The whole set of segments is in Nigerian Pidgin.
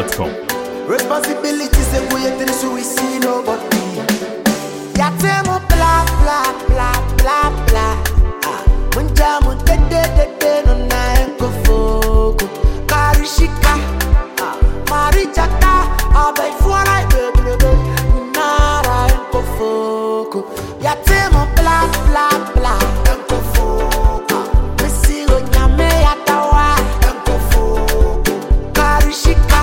NigerPickup.com. Responsibilities and we ain't so we see nobody. Ya temo blah blah blah blah blah. Munja munte de no na enko foko. Karishika, marichaka, abai fuara bebe na ra enko foko. Ya temo blah blah blah enko foko. Mesigo nyame ya tawa enko foko. Karishika.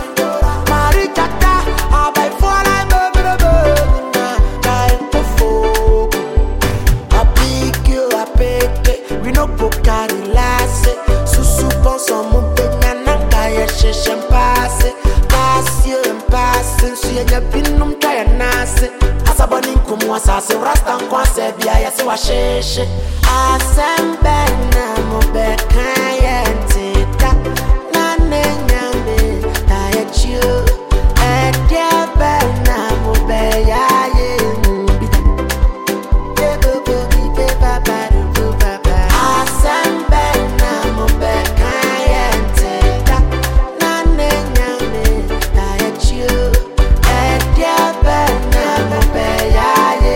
Asase rasta nkwanse bia yesi wa sheshe asembe na mobeka yentita na nenyambe tayechu ediebe na mobeya yembi ego bibe baba do baba asembe na mobeka yentita na nenyambe tayechu ediebe na mobeya.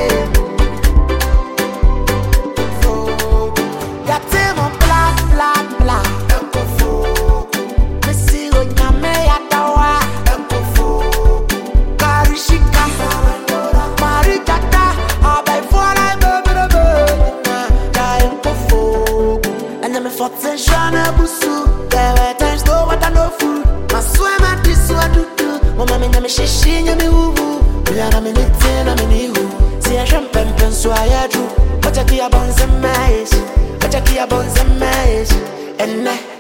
Shana busu, there were times no water no food. My swim at this one do do. Mama me nyame shishi nyame ubu. Bila me nitin na me nihu. Si a champagne so I do. But I kia bonze mais, but I kia bonze mais. And